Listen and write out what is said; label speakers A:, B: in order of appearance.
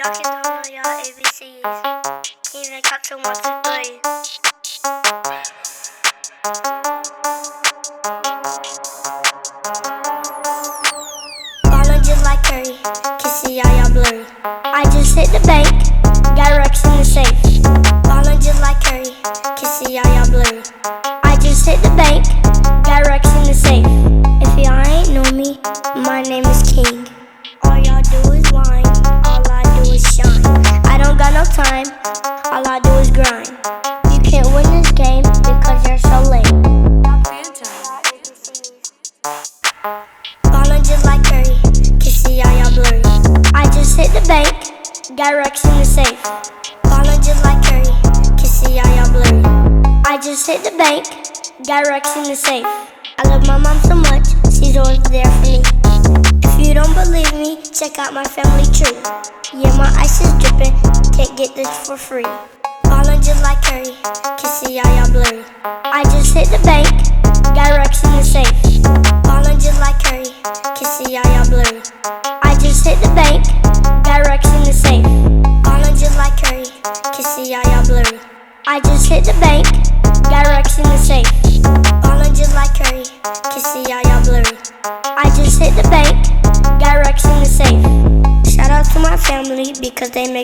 A: Y'all can download y'all ABCs. Even Captain 1, 2, 3. Ballin' just like Curry, can see y'all blurry. I just hit the bank, got racks in the safe. Ballin' just like Curry, can see y'all blurry. I just hit the bank, got racks in the safe. If y'all ain't know me, my name is King. All y'all do is whine, all I do is shine. I don't got no time, all I do is grind. You can't win this game because you're so lame. Ballin' just like Curry, can see y'all blurry. I just hit the bank, got racks in the safe. Ballin' just like Curry, can see y'all blurry. I just hit the bank, got racks in the safe. I love my mom so much, she's always there for me. If you don't believe me, check out my family tree. Yeah, my ice is dripping, can't get this for free. Ballin' just like Curry, can see y'all blurry. I just hit the bank, got racks in the safe. Ballin' just like Curry, can see y'all blurry. I just hit the bank, got racks in the safe. Ballin' just like Curry, can see y'all blurry. I just hit the bank, got racks in the safe. Ballin' just like Curry, can see y'all blurry. I just hit the bank, got racks in the safe. Shout out to my family because they make